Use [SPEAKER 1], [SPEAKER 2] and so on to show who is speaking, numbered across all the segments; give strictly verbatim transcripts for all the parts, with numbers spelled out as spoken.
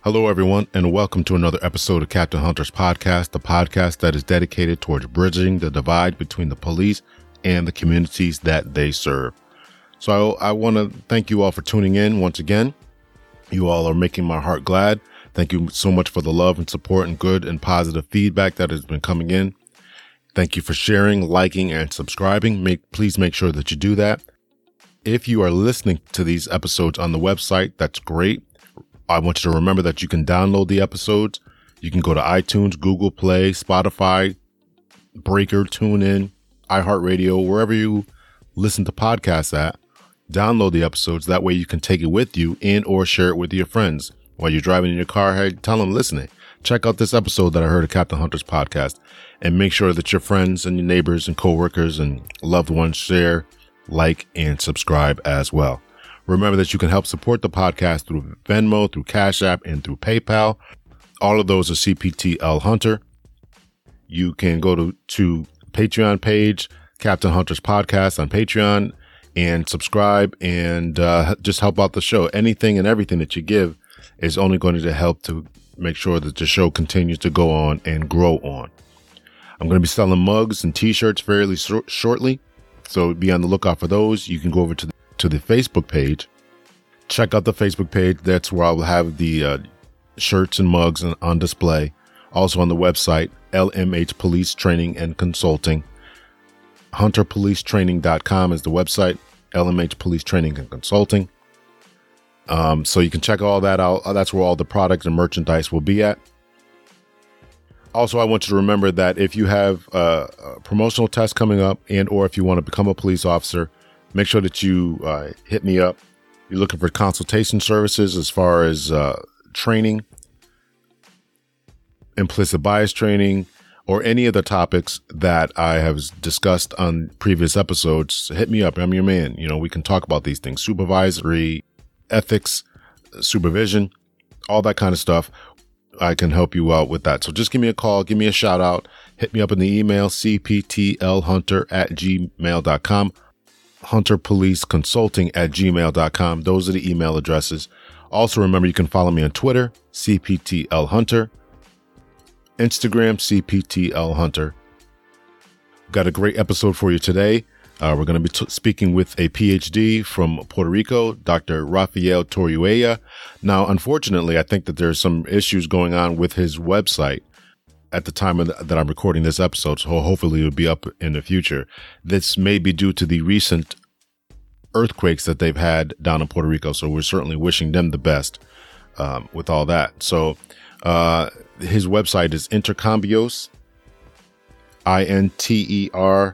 [SPEAKER 1] Hello, everyone, and welcome to another episode of Captain Hunter's podcast, the podcast that is dedicated towards bridging the divide between the police and the communities that they serve. So I, I want to thank you all for tuning in once again. You all are making my heart glad. Thank you so much for the love and support and good and positive feedback that has been coming in. Thank you for sharing, liking, and subscribing. Make, please make sure that you do that. If you are listening to these episodes on the website, that's great. I want you to remember that you can download the episodes. You can go to iTunes, Google Play, Spotify, Breaker, TuneIn, iHeartRadio, wherever you listen to podcasts at. Download the episodes. That way you can take it with you and or share it with your friends. While you're driving in your car, hey, tell them, listen, check out this episode that I heard of Captain Hunter's podcast, and make sure that your friends and your neighbors and coworkers and loved ones share, like, and subscribe as well. Remember that you can help support the podcast through Venmo, through Cash App, and through PayPal. All of those are C P T L Hunter. You can go to, to Patreon page, Captain Hunter's podcast on Patreon, and subscribe and uh, just help out the show. Anything and everything that you give is only going to help to make sure that the show continues to go on and grow on. I'm going to be selling mugs and t-shirts fairly so- shortly, so be on the lookout for those. You can go over to the to the Facebook page. Check out the Facebook page. That's where I will have the uh, shirts and mugs on, on display. Also on the website, L M H Police Training and Consulting. hunter police training dot com is the website, L M H Police Training and Consulting. Um, so you can check all that out. That's where all the products and merchandise will be at. Also, I want you to remember that if you have uh, a promotional test coming up and or if you want to become a police officer, make sure that you uh, hit me up. You're looking for consultation services as far as uh, training, implicit bias training, or any of the topics that I have discussed on previous episodes. Hit me up. I'm your man. You know, we can talk about these things. Supervisory, ethics, supervision, all that kind of stuff. I can help you out with that. So just give me a call. Give me a shout out. Hit me up in the email, c p t l hunter at gmail dot com. hunter police consulting at gmail dot com. Those are the email addresses. Also, remember, you can follow me on Twitter, C P T L Hunter, Instagram, C P T L Hunter. Got a great episode for you today. Uh, we're going to be t- speaking with a P H D from Puerto Rico, Doctor Rafael Toriuela. Now, unfortunately, I think that there's some issues going on with his website at the time of the, that I'm recording this episode, so hopefully it'll be up in the future. This may be due to the recent earthquakes that they've had down in Puerto Rico, so we're certainly wishing them the best um, with all that. So uh, his website is Intercambios, I N T E R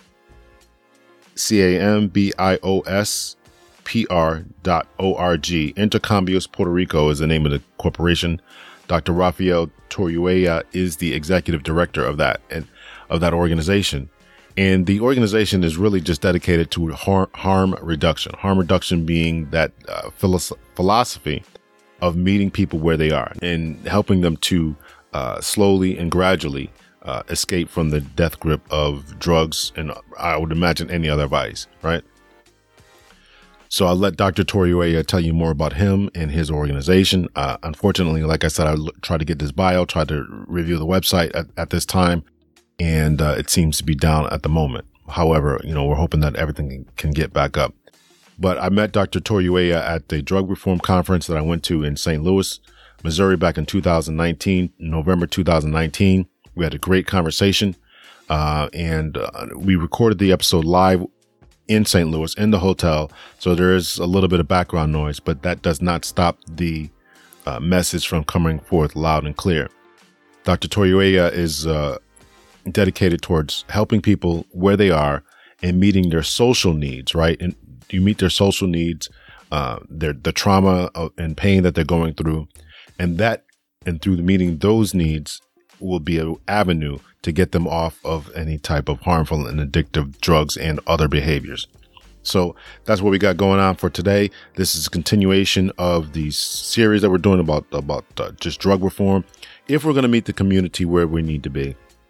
[SPEAKER 1] C A M B I O S P R dot O R G. Intercambios Puerto Rico is the name of the corporation. Doctor Rafael Toriuela is the executive director of that and of that organization. And the organization is really just dedicated to har- harm reduction. Harm reduction being that uh, philosoph- philosophy of meeting people where they are and helping them to uh, slowly and gradually uh, escape from the death grip of drugs and I would imagine any other vice, right? So I'll let Doctor Toriuela tell you more about him and his organization. Uh, unfortunately, like I said, I l- tried to get this bio, tried to review the website at, at this time, and uh, it seems to be down at the moment. However, you know, we're hoping that everything can, can get back up. But I met Doctor Toriuela at the drug reform conference that I went to in Saint Louis, Missouri back in two thousand nineteen, November two thousand nineteen. We had a great conversation, uh, and uh, we recorded the episode live in Saint Louis, in the hotel. So there is a little bit of background noise, but that does not stop the uh, message from coming forth loud and clear. Doctor Toriuela is uh, dedicated towards helping people where they are and meeting their social needs, right? And you meet their social needs, uh, their the trauma and pain that they're going through, and that, and through the meeting those needs will be an avenue to get them off of any type of harmful and addictive drugs and other behaviors. So that's what we got going on for today. This is a continuation of the series that we're doing about, about uh, just drug reform. If we're going to meet the community where we need to be,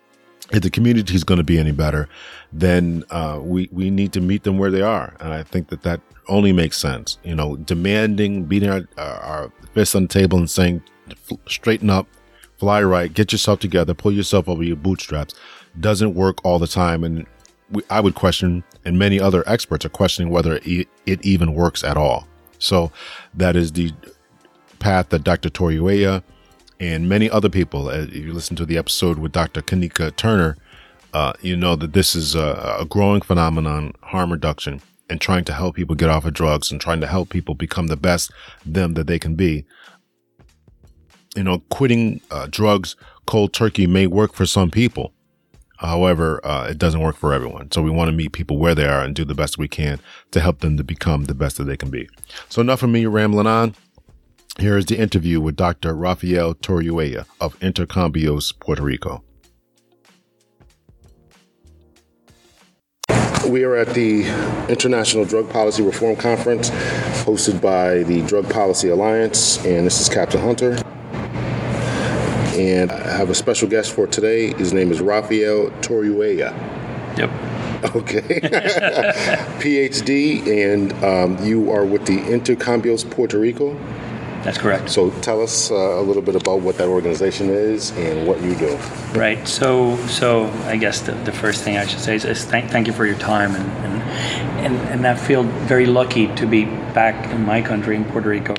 [SPEAKER 1] if the community is going to be any better, then uh, we we need to meet them where they are, and I think that that only makes sense. You know, demanding, beating our, our fists on the table and saying, "Straighten up, fly right, get yourself together, pull yourself over your bootstraps," doesn't work all the time, and we, I would question, and many other experts are questioning whether it, it even works at all. So that is the path that Doctor Toriueya and many other people, if you listen to the episode with Doctor Kanika Turner, uh, you know that this is a, a growing phenomenon, harm reduction, and trying to help people get off of drugs and trying to help people become the best them that they can be. You know, quitting uh, drugs cold turkey may work for some people. However, uh, it doesn't work for everyone. So we want to meet people where they are and do the best we can to help them to become the best that they can be. So enough of me rambling on. Here is the interview with Doctor Rafael Toriueya of Intercambios, Puerto Rico. We are at the International Drug Policy Reform Conference hosted by the Drug Policy Alliance, and this is Captain Hunter. And I have a special guest for today. His name is Rafael Toriueya.
[SPEAKER 2] Yep.
[SPEAKER 1] Okay. P H D, and um, you are with the Intercambios, Puerto Rico.
[SPEAKER 2] That's correct.
[SPEAKER 1] So tell us uh, a little bit about what that organization is and what you do.
[SPEAKER 2] Right. So, so I guess the, the first thing I should say is, is thank, thank you for your time, and, and and and I feel very lucky to be back in my country, in Puerto Rico,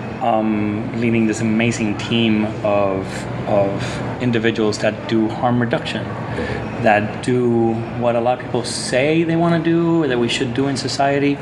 [SPEAKER 2] um, leading this amazing team of of individuals that do harm reduction, that do what a lot of people say they want to do or that we should do in society.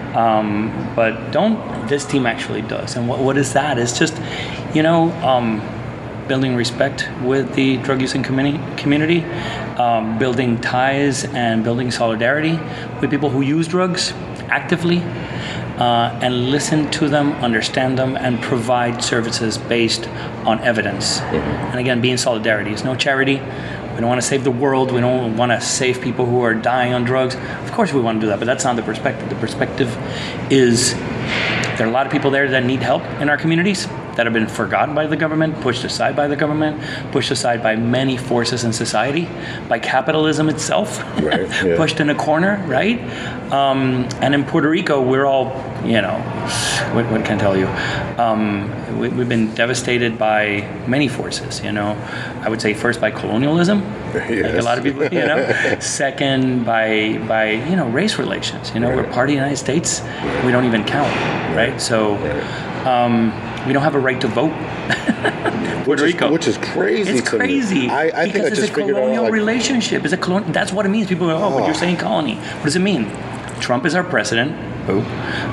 [SPEAKER 2] Um, but don't, this team actually does. And what, what is that? It's just, you know, um, building respect with the drug using community, community um, building ties and building solidarity with people who use drugs actively, uh, and listen to them, understand them, and provide services based on evidence. Mm-hmm. And again, being solidarity. It's no charity. We don't want to save the world. We don't want to save people who are dying on drugs. Of course we want to do that, but that's not the perspective. The perspective is there are a lot of people there that need help in our communities that have been forgotten by the government, pushed aside by the government, pushed aside by many forces in society, by capitalism itself, right, yeah. pushed in a corner, right? Um, and in Puerto Rico, we're all, you know, what, what can I tell you? Um, we, we've been devastated by many forces, you know. I would say first by colonialism, yes. like a lot of people, you know. Second, by, by you know, race relations. You know, right. We're part of the United States. We don't even count, right? So, um, we don't have a right to vote. Puerto
[SPEAKER 1] which
[SPEAKER 2] Rico,
[SPEAKER 1] is, which is crazy.
[SPEAKER 2] It's
[SPEAKER 1] to
[SPEAKER 2] crazy.
[SPEAKER 1] Me. I, I
[SPEAKER 2] because
[SPEAKER 1] think I
[SPEAKER 2] it's
[SPEAKER 1] just
[SPEAKER 2] a colonial
[SPEAKER 1] like,
[SPEAKER 2] relationship. It's a colon- That's what it means. People go, oh, oh, but you're saying colony. What does it mean? Trump is our president. Oh.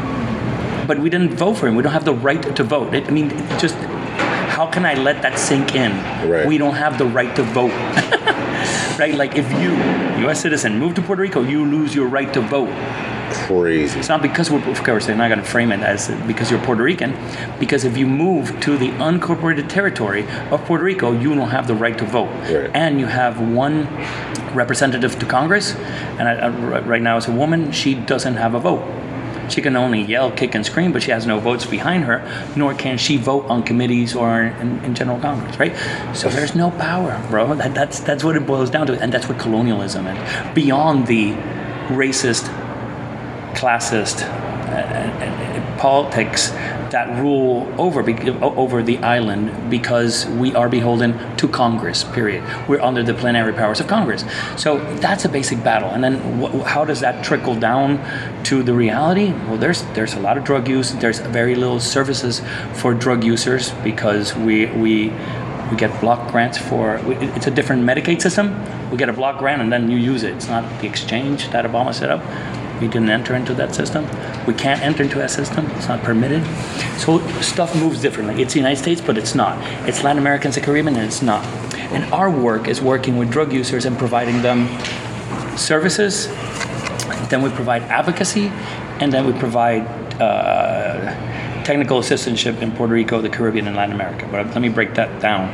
[SPEAKER 2] But we didn't vote for him. We don't have the right to vote. It, I mean, it just how can I let that sink in? Right. We don't have the right to vote. Right? Like if you, U S citizen, move to Puerto Rico, you lose your right to vote.
[SPEAKER 1] Crazy.
[SPEAKER 2] It's not because we're, of course, they're not going to frame it as because you're Puerto Rican, because if you move to the unincorporated territory of Puerto Rico, you don't have the right to vote. Right. And you have one representative to Congress, and I, I, right now as a woman, she doesn't have a vote. She can only yell, kick, and scream, but she has no votes behind her, nor can she vote on committees or in, in general Congress, right? So there's no power, bro. That, that's, that's what it boils down to, and that's what colonialism is. Beyond the racist, classist uh, uh, politics that rule over over the island because we are beholden to Congress, period. We're under the plenary powers of Congress. So that's a basic battle. And then wh- how does that trickle down to the reality? Well, there's there's a lot of drug use. There's very little services for drug users because we we we get block grants for, it's a different Medicaid system. We get a block grant and then you use it. It's not the exchange that Obama set up. We didn't enter into that system. We can't enter into that system. It's not permitted. So stuff moves differently. It's the United States, but it's not. It's Latin America and the Caribbean, and it's not. And our work is working with drug users and providing them services. Then we provide advocacy, and then we provide uh, technical assistantship in Puerto Rico, the Caribbean, and Latin America. But let me break that down.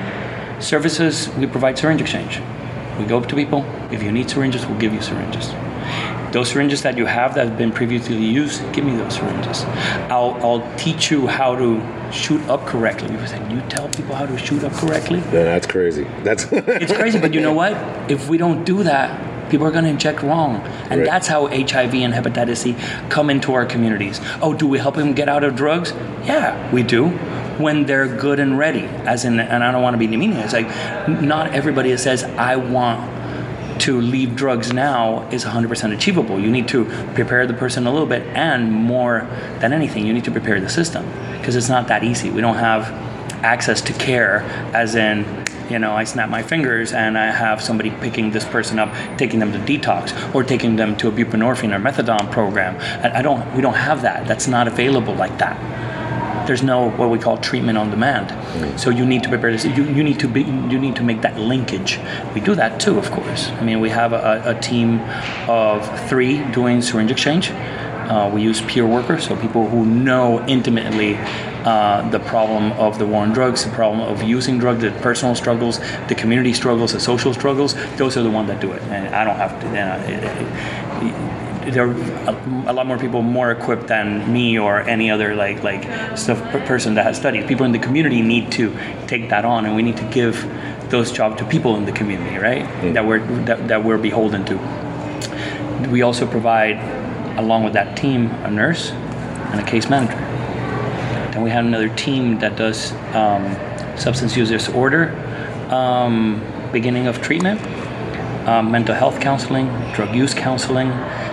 [SPEAKER 2] Services, we provide syringe exchange. We go up to people. If you need syringes, we'll give you syringes. Those syringes that you have that have been previously used, give me those syringes. I'll I'll teach you how to shoot up correctly. People say, you tell people how to shoot up correctly?
[SPEAKER 1] Yeah, that's crazy. That's
[SPEAKER 2] It's crazy, but you know what? If we don't do that, people are going to inject wrong. And
[SPEAKER 1] right.
[SPEAKER 2] that's how H I V and hepatitis C come into our communities. Oh, do we help them get out of drugs? Yeah, we do. When they're good and ready. As in, and I don't want to be demeaning, it's like not everybody that says, I want to leave drugs now is one hundred percent achievable. You need to prepare the person a little bit, and more than anything, you need to prepare the system, because it's not that easy. We don't have access to care, as in, you know, I snap my fingers and I have somebody picking this person up, taking them to detox, or taking them to a buprenorphine or methadone program. I, I don't, we don't have that. That's not available like that. There's no what we call treatment on demand. Mm. So you need to prepare this. You, you need to be. You need to make that linkage. We do that too, of course. I mean, we have a, a team of three doing syringe exchange. Uh, we use peer workers, so people who know intimately uh, the problem of the war on drugs, the problem of using drugs, the personal struggles, the community struggles, the social struggles. Those are the ones that do it, and I don't have to. You know, it, it, it, there are a lot more people more equipped than me or any other like like stuff person that has studied. People in the community need to take that on, and we need to give those jobs to people in the community, right? Mm. That we're that, that we're beholden to. We also provide, along with that team, a nurse and a case manager. Then we have another team that does um, substance use disorder, um, beginning of treatment, um, mental health counseling, drug use counseling,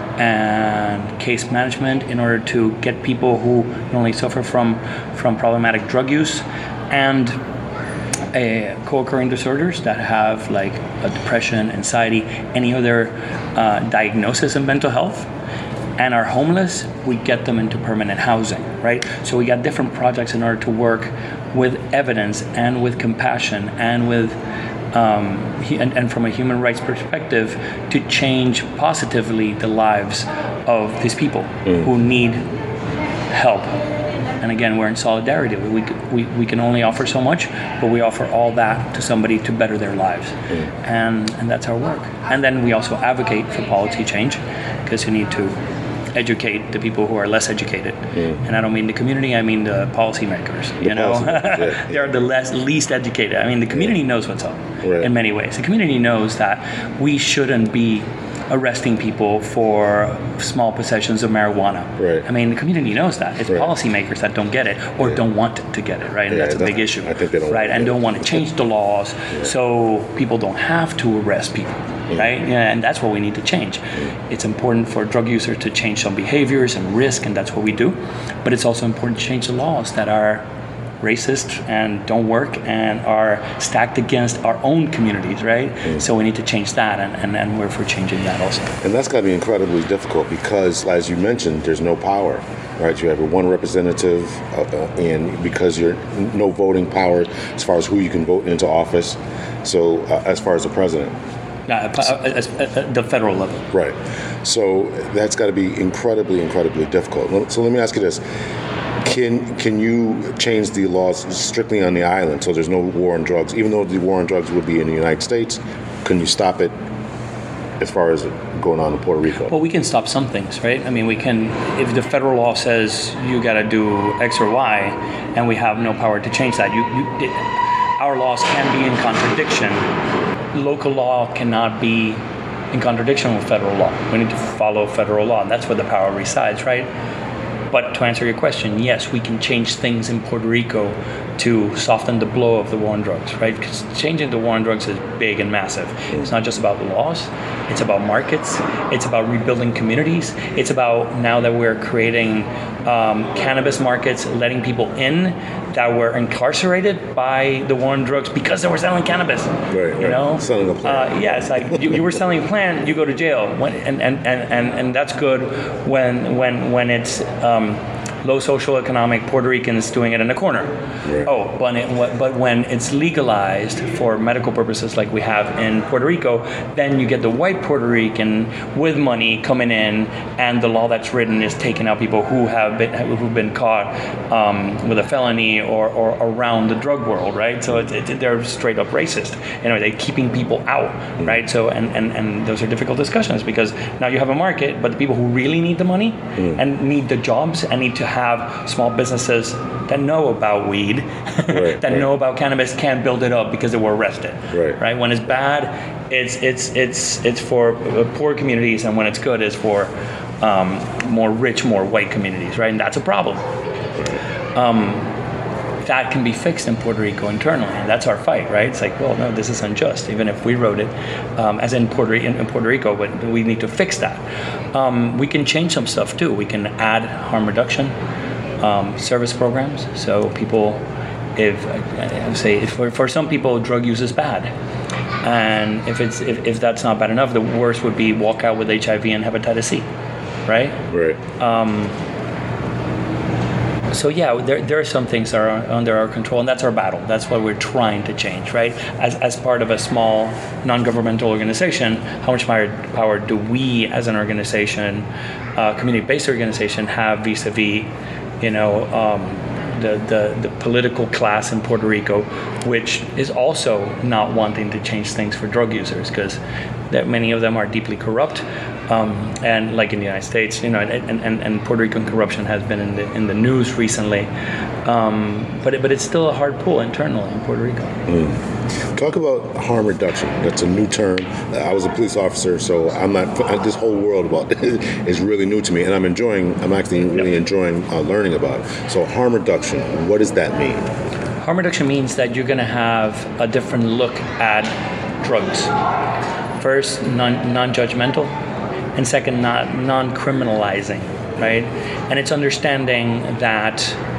[SPEAKER 2] and case management in order to get people who not only suffer from, from problematic drug use and uh, co-occurring disorders that have like a depression, anxiety, any other uh, diagnosis of mental health, and are homeless, we get them into permanent housing, right? So we got different projects in order to work with evidence and with compassion and with Um, he, and, and from a human rights perspective, to change positively the lives of these people mm. who need help. And again, we're in solidarity. We, we we can only offer so much, but we offer all that to somebody to better their lives. Mm. And, and that's our work. And then we also advocate for policy change, because you need to educate the people who are less educated. Mm. And I don't mean the community, I mean the policymakers. The you know, yeah. They're the less, least educated. I mean, the community knows what's up right. in many ways. The community knows that we shouldn't be arresting people for small possessions of marijuana.
[SPEAKER 1] Right.
[SPEAKER 2] I mean, the community knows that. It's
[SPEAKER 1] right.
[SPEAKER 2] policymakers that don't get it or yeah. don't want to get it, right? And
[SPEAKER 1] yeah,
[SPEAKER 2] that's a big issue.
[SPEAKER 1] I think they don't
[SPEAKER 2] right? And don't want to change the laws yeah. so people don't have to arrest people. Right, yeah, and that's what we need to change. Mm. It's important for drug users to change some behaviors and risk, and that's what we do. But it's also important to change the laws that are racist and don't work and are stacked against our own communities, right? Mm. So we need to change that, and, and, and we're for changing that also.
[SPEAKER 1] And that's got to be incredibly difficult because, as you mentioned, there's no power, right? You have one representative, uh, uh, and because you're no voting power as far as who you can vote into office. So uh, as far as the president.
[SPEAKER 2] Uh, at the federal level.
[SPEAKER 1] Right. So that's got to be incredibly, incredibly difficult. So let me ask you this. Can can you change the laws strictly on the island so there's no war on drugs? Even though the war on drugs would be in the United States, can you stop it as far as going on in Puerto Rico?
[SPEAKER 2] Well, we can stop some things, right? I mean, we can, if the federal law says you got to do X or Y, and we have no power to change that, you, you it, our laws can be in contradiction. Local law cannot be in contradiction with federal law. We need to follow federal law, and that's where the power resides, right? But to answer your question, yes, we can change things in Puerto Rico to soften the blow of the war on drugs, right? Because changing the war on drugs is big and massive. It's not just about the laws. It's about markets. It's about rebuilding communities. It's about, now that we're creating um, cannabis markets, letting people in that were incarcerated by the war on drugs because they were selling cannabis.
[SPEAKER 1] Right, you
[SPEAKER 2] right. know?
[SPEAKER 1] Selling a plant.
[SPEAKER 2] Uh, yeah, it's like you, you were selling a plant, you go to jail. When, and, and, and, and, and that's good when when when it's um, low social economic Puerto Ricans doing it in a corner.
[SPEAKER 3] Right.
[SPEAKER 2] Oh, but it, but when it's legalized for medical purposes like we have in Puerto Rico, then you get the white Puerto Rican with money coming in, and the law that's written is taking out people who have been who've been caught um, with a felony or, or around the drug world, right? So it, it, they're straight up racist. You know, they're keeping people out, mm. right? So and, and, and those are difficult discussions because now you have a market, but the people who really need the money mm. and need the jobs and need to have small businesses that know about weed, right, that right. know about cannabis, can't build it up because they were arrested.
[SPEAKER 3] Right.
[SPEAKER 2] Right. When it's bad, it's it's it's it's for poor communities, and when it's good, it's for um, more rich, more white communities. Right, and that's a problem. Um, that can be fixed in Puerto Rico internally, and that's our fight. Right. It's like, well, no, this is unjust. Even if we wrote it, um, as in Puerto in, in Puerto Rico, but we need to fix that. Um, we can change some stuff too. We can add harm reduction. Um, service programs, so people, if I would say, if for, for some people, drug use is bad, and if it's if, if that's not bad enough, the worst would be walk out with H I V and hepatitis C, right?
[SPEAKER 3] Right.
[SPEAKER 2] Um, so yeah, there there are some things that are under our control, and that's our battle. That's what we're trying to change, right? As as part of a small non-governmental organization, how much power, power do we, as an organization, uh, community-based organization, have vis-a-vis, you know, um, the, the the political class in Puerto Rico, which is also not wanting to change things for drug users, because that many of them are deeply corrupt, um, and like in the United States, you know, and, and, and Puerto Rican corruption has been in the in the news recently, um, but it, but it's still a hard pull internally in Puerto Rico.
[SPEAKER 3] Mm. Talk about harm reduction. That's a new term. I was a police officer, so I'm not. This whole world about is really new to me, and I'm enjoying. I'm actually really enjoying uh, learning about it. So harm reduction. What does that mean?
[SPEAKER 2] Harm reduction means that you're going to have a different look at drugs. First, non non-judgmental, and second, not non-criminalizing, right? And it's understanding that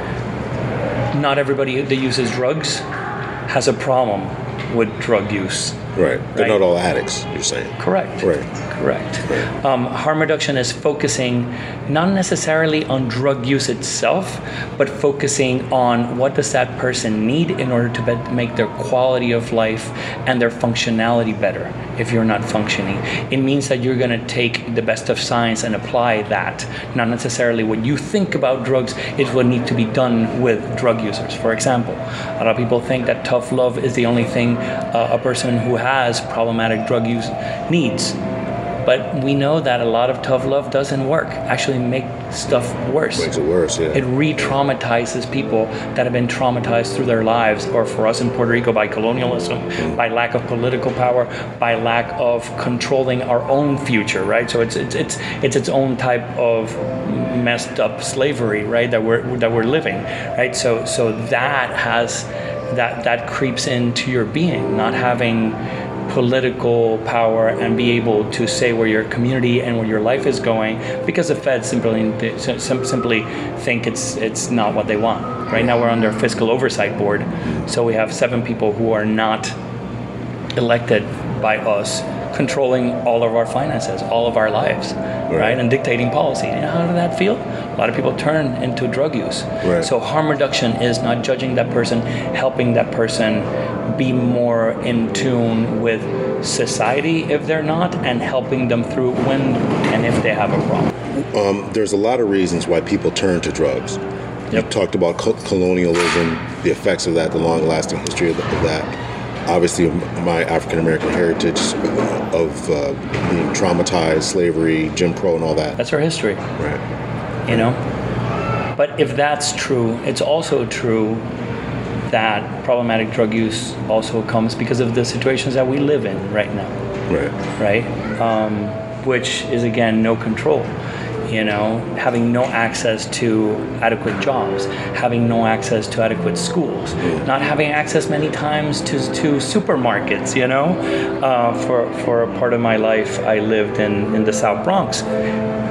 [SPEAKER 2] not everybody that uses drugs has a problem with drug use.
[SPEAKER 3] Right. They're
[SPEAKER 2] right?
[SPEAKER 3] not all addicts, you're saying.
[SPEAKER 2] Correct.
[SPEAKER 3] Right.
[SPEAKER 2] Correct.
[SPEAKER 3] Right.
[SPEAKER 2] Um, harm reduction is focusing not necessarily on drug use itself, but focusing on what does that person need in order to be- make their quality of life and their functionality better if you're not functioning. It means that you're going to take the best of science and apply that. Not necessarily what you think about drugs is what needs to be done with drug users. For example, a lot of people think that tough love is the only thing uh, a person who has problematic drug use needs. But we know that a lot of tough love doesn't work, actually make stuff worse.
[SPEAKER 3] Makes it worse, yeah.
[SPEAKER 2] It re-traumatizes people that have been traumatized through their lives, or for us in Puerto Rico, by colonialism, mm. by lack of political power, by lack of controlling our own future, right? So it's it's it's it's its own type of messed up slavery, right? That we're that we're living, right? So so that has that that creeps into your being, not having political power and be able to say where your community and where your life is going, because the Feds simply simply think it's it's not what they want. Right now we're under a fiscal oversight board, so we have seven people who are not elected by us, controlling all of our finances, all of our lives, right, right? And dictating policy. And how did that feel? A lot of people turn into drug use.
[SPEAKER 3] Right.
[SPEAKER 2] So harm reduction is not judging that person, helping that person be more in tune with society if they're not, and helping them through when and if they have a problem.
[SPEAKER 3] Um, there's a lot of reasons why people turn to drugs.
[SPEAKER 2] Yep.
[SPEAKER 3] You talked about co- colonialism, the effects of that, the long-lasting history of, the, of that. Obviously, my African-American heritage of uh, being traumatized, slavery, Jim Crow, and all that.
[SPEAKER 2] That's our history.
[SPEAKER 3] Right.
[SPEAKER 2] You know? But if that's true, it's also true that problematic drug use also comes because of the situations that we live in right now.
[SPEAKER 3] Right.
[SPEAKER 2] Right? Um, which is, again, no control. You know, having no access to adequate jobs, having no access to adequate schools, not having access many times to to supermarkets. You know, uh, for for a part of my life, I lived in, in the South Bronx, and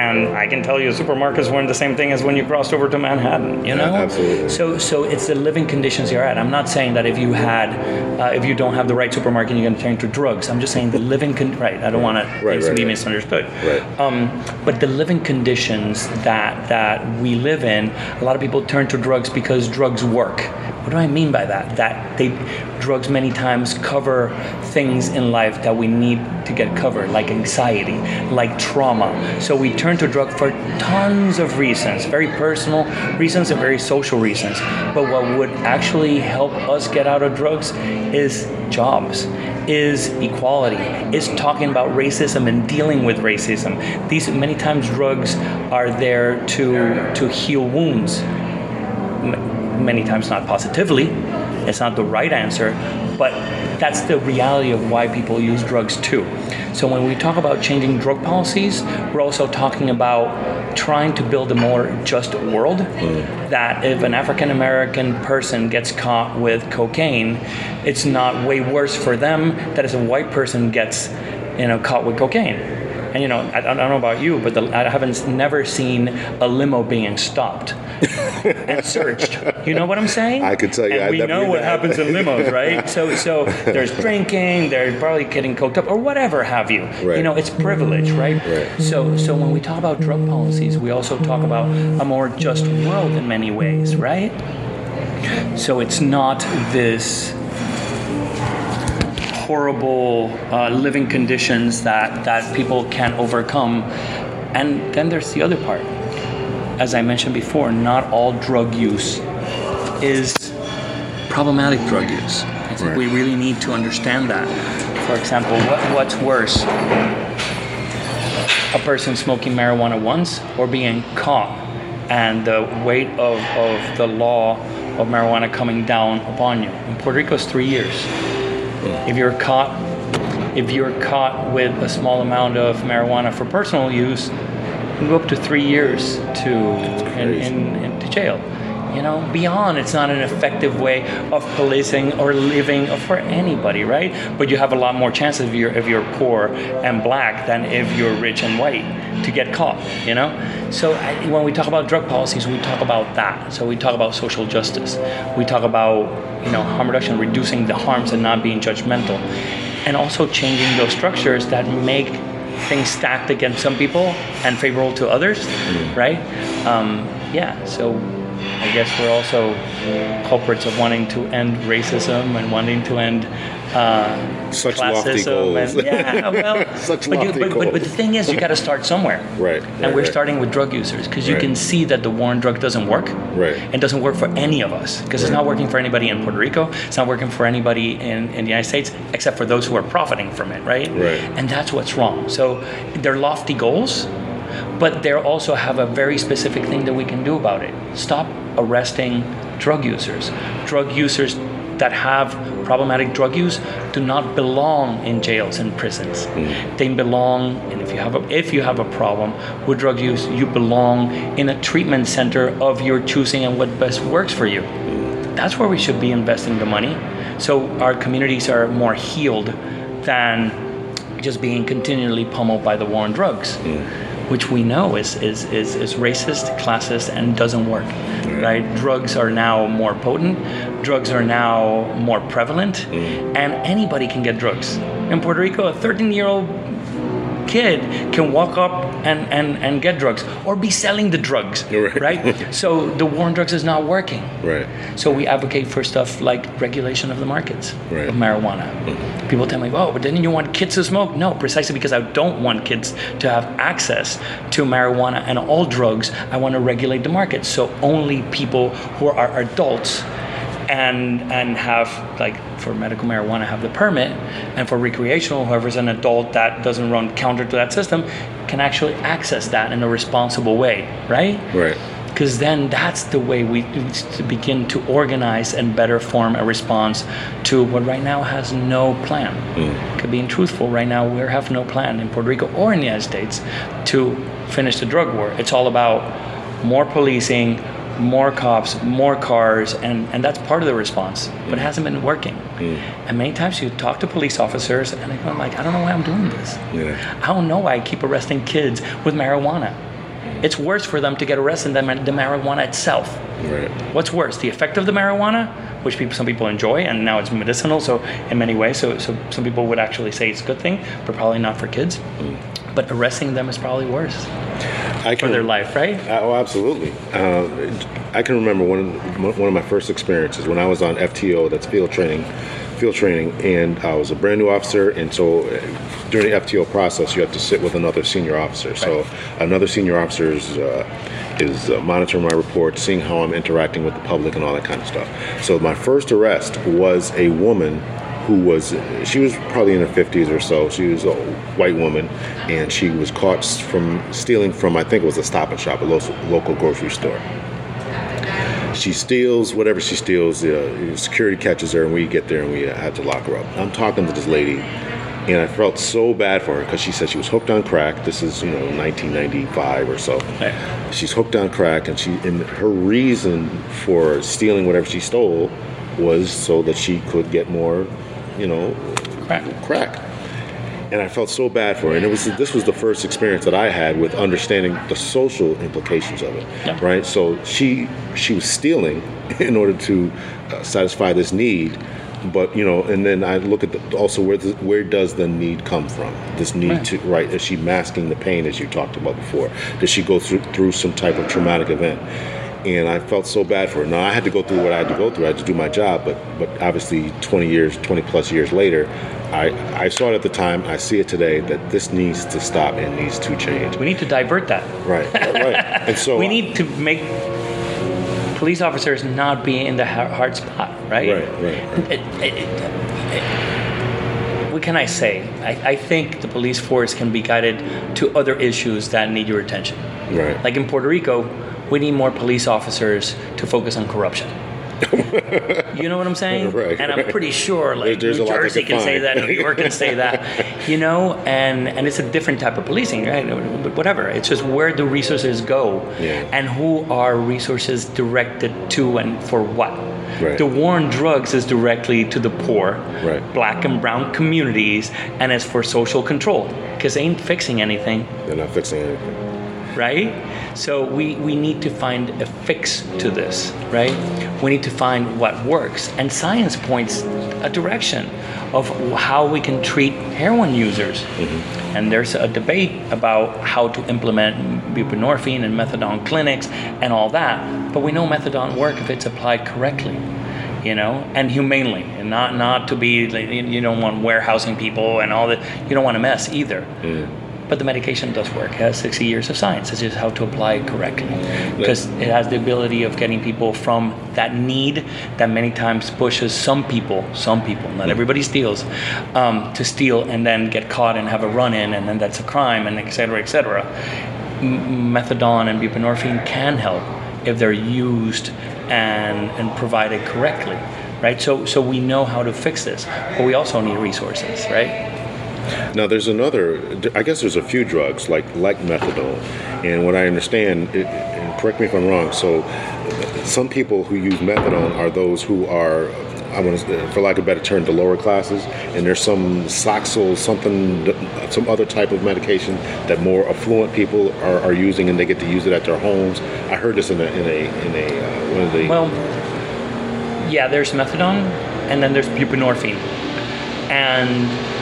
[SPEAKER 2] And I can tell you, supermarkets weren't the same thing as when you crossed over to Manhattan. You know,
[SPEAKER 3] Yeah, absolutely.
[SPEAKER 2] So, so it's the living conditions you're at. I'm not saying that if you had, uh, if you don't have the right supermarket, you're going to turn to drugs. I'm just saying the living con- right. I don't want
[SPEAKER 3] Right,
[SPEAKER 2] to
[SPEAKER 3] right,
[SPEAKER 2] be
[SPEAKER 3] right.
[SPEAKER 2] misunderstood.
[SPEAKER 3] Right.
[SPEAKER 2] Um, but the living conditions that that we live in, a lot of people turn to drugs because drugs work. What do I mean by that? That they drugs many times cover things in life that we need to get covered, like anxiety, like trauma. So we turn to drug for tons of reasons, very personal reasons and very social reasons. But what would actually help us get out of drugs is jobs, is equality, is talking about racism and dealing with racism. These many times drugs are there to to heal wounds. Many times not positively. It's not the right answer, but that's the reality of why people use drugs too. So when we talk about changing drug policies, we're also talking about trying to build a more just world, mm. that if an African American person gets caught with cocaine, it's not way worse for them that if a white person gets, you know, caught with cocaine. And you know, I, I don't know about you, but the, I haven't never seen a limo being stopped and searched. You know what I'm saying?
[SPEAKER 3] I could tell you.
[SPEAKER 2] And
[SPEAKER 3] I've
[SPEAKER 2] we
[SPEAKER 3] never
[SPEAKER 2] know
[SPEAKER 3] been
[SPEAKER 2] what
[SPEAKER 3] that.
[SPEAKER 2] happens in limos, right? So, so there's drinking, there's probably getting coked up, or whatever have you.
[SPEAKER 3] Right.
[SPEAKER 2] You know, it's privilege, right?
[SPEAKER 3] Right.
[SPEAKER 2] So, so when we talk about drug policies, we also talk about a more just world in many ways, right? So it's not this horrible uh, living conditions that, that people can't overcome. And then there's the other part. As I mentioned before, not all drug use is problematic drug use. I think
[SPEAKER 3] Right.
[SPEAKER 2] we really need to understand that. For example, what, what's worse? A person smoking marijuana once or being caught and the weight of, of the law of marijuana coming down upon you. In Puerto Rico, it's three years. If you're caught, if you're caught with a small amount of marijuana for personal use, you can go up to three years to in, in, into jail. You know, beyond it's not an effective way of policing or living for anybody, right? But you have a lot more chances if you're if you're poor and black than if you're rich and white to get caught. You know, so I, when we talk about drug policies, we talk about that. So we talk about social justice. We talk about, you know, harm reduction, reducing the harms and not being judgmental, and also changing those structures that make things stacked against some people and favorable to others, mm-hmm. right? Um, yeah. So. I guess we're also culprits of wanting to end racism and wanting to end uh,
[SPEAKER 3] such
[SPEAKER 2] classism.
[SPEAKER 3] lofty goals.
[SPEAKER 2] And, yeah, well,
[SPEAKER 3] such
[SPEAKER 2] but,
[SPEAKER 3] lofty
[SPEAKER 2] you, but,
[SPEAKER 3] goals.
[SPEAKER 2] but, but the thing is, you got to start somewhere.
[SPEAKER 3] Right.
[SPEAKER 2] And
[SPEAKER 3] right,
[SPEAKER 2] we're
[SPEAKER 3] right.
[SPEAKER 2] starting with drug users because you
[SPEAKER 3] right.
[SPEAKER 2] can see that the war on drug doesn't work.
[SPEAKER 3] Right.
[SPEAKER 2] It doesn't work for any of us because
[SPEAKER 3] right.
[SPEAKER 2] it's not working for anybody in Puerto Rico. It's not working for anybody in, in the United States except for those who are profiting from it, right?
[SPEAKER 3] Right.
[SPEAKER 2] And that's what's wrong. So they're lofty goals, but they also have a very specific thing that we can do about it. Stop arresting drug users. Drug users that have problematic drug use do not belong in jails and prisons. Mm. They belong, and if you have a, if you have a problem with drug use, you belong in a treatment center of your choosing and what best works for you. Mm. That's where we should be investing the money, so our communities are more healed than just being continually pummeled by the war on drugs. Mm. Which we know is, is, is, is racist, classist, and doesn't work, right? Drugs are now more potent, drugs are now more prevalent, mm. and anybody can get drugs. In Puerto Rico, a thirteen-year-old kid can walk up and, and, and get drugs or be selling the drugs, right? right? So the war on drugs is not working.
[SPEAKER 3] Right.
[SPEAKER 2] So we advocate for stuff like regulation of the markets
[SPEAKER 3] right.
[SPEAKER 2] of marijuana. Mm-hmm. People tell me, oh, but didn't you want kids to smoke? No, precisely because I don't want kids to have access to marijuana and all drugs. I want to regulate the market. So only people who are adults and and have, like, for medical marijuana, have the permit, and for recreational, whoever's an adult that doesn't run counter to that system can actually access that in a responsible way, right?
[SPEAKER 3] Right.
[SPEAKER 2] Because then that's the way we to begin to organize and better form a response to what right now has no plan. Mm. Because being truthful, right now we have no plan in Puerto Rico or in the United States to finish the drug war. It's all about more policing, more cops, more cars, and, and that's part of the response, but it hasn't been working. Mm. And many times you talk to police officers and they go like, I don't know why I'm doing this.
[SPEAKER 3] Yeah.
[SPEAKER 2] I don't know why I keep arresting kids with marijuana. It's worse for them to get arrested than the marijuana itself.
[SPEAKER 3] Right.
[SPEAKER 2] What's worse, the effect of the marijuana, which people, some people enjoy, and now it's medicinal, so in many ways, so, so some people would actually say it's a good thing, but probably not for kids. Mm. But arresting them is probably worse I can, for their life, right?
[SPEAKER 3] Uh, oh, absolutely. Uh, I can remember one of, one of my first experiences when I was on F T O, that's field training, field training, and I was a brand new officer, and so during the F T O process, you have to sit with another senior officer. So right. another senior officer is, uh, is uh, monitoring my report, seeing how I'm interacting with the public and all that kind of stuff. So my first arrest was a woman who was, she was probably in her fifties or so. She was a white woman, and she was caught from stealing from, I think it was a Stop and Shop, a local, local grocery store. She steals whatever she steals. Uh, security catches her, and we get there, and we had to lock her up. I'm talking to this lady, and I felt so bad for her because she said she was hooked on crack. This is, you know, nineteen ninety-five or so. Right. She's hooked on crack, and she, and her reason for stealing whatever she stole was so that she could get more, you know,
[SPEAKER 2] crack.
[SPEAKER 3] crack. And I felt so bad for her. And it was this was the first experience that I had with understanding the social implications of it, yeah. right? So she she was stealing in order to uh, satisfy this need, but, you know, and then I look at the, also where the, where does the need come from? This need right. to, right, is she masking the pain, as you talked about before? Does she go through, through some type of traumatic event? And I felt so bad for her. Now, I had to go through what I had to go through. I had to do my job, but but obviously twenty years, twenty plus years later, I, I saw it at the time, I see it today, that this needs to stop and needs to change.
[SPEAKER 2] We need to divert that.
[SPEAKER 3] Right, right. And so
[SPEAKER 2] we need to make police officers not be in the hard spot, right?
[SPEAKER 3] Right, right. right. It, it, it,
[SPEAKER 2] it, what can I say? I, I think the police force can be guided to other issues that need your attention.
[SPEAKER 3] Right.
[SPEAKER 2] Like in Puerto Rico, we need more police officers to focus on corruption. You know what I'm saying?
[SPEAKER 3] Right,
[SPEAKER 2] and I'm
[SPEAKER 3] right.
[SPEAKER 2] pretty sure, like,
[SPEAKER 3] There's
[SPEAKER 2] New Jersey can say that, New York can say that, you know, and, and it's a different type of policing, right? But whatever. It's just where do resources go,
[SPEAKER 3] yeah.
[SPEAKER 2] and who are resources directed to and for what?
[SPEAKER 3] Right.
[SPEAKER 2] The war on drugs is directly to the poor,
[SPEAKER 3] right.
[SPEAKER 2] black and brown communities, and it's for social control, because they ain't fixing anything.
[SPEAKER 3] They're not fixing anything.
[SPEAKER 2] Right? So we, we need to find a fix to this, right? We need to find what works. And science points a direction of how we can treat heroin users. Mm-hmm. And there's a debate about how to implement buprenorphine and methadone clinics and all that. But we know methadone works if it's applied correctly, you know, and humanely, and not, not to be, you don't want warehousing people and all that. You don't want to mess either. Mm. But the medication does work. It has sixty years of science. It's just how to apply it correctly. Because it has the ability of getting people from that need that many times pushes some people, some people, not everybody steals, um, to steal and then get caught and have a run-in, and then that's a crime, and et cetera, et cetera. M- methadone and buprenorphine can help if they're used and, and provided correctly, right? So, so we know how to fix this, but we also need resources, right?
[SPEAKER 3] Now, there's another, I guess there's a few drugs like like methadone, and what I understand, it, and correct me if I'm wrong, so some people who use methadone are those who are, I want to, for lack of a better term, the lower classes, and there's some Soxil, something, some other type of medication that more affluent people are, are using, and they get to use it at their homes. I heard this in a in a in a uh, one of the.
[SPEAKER 2] Well, yeah, there's methadone, and then there's buprenorphine, and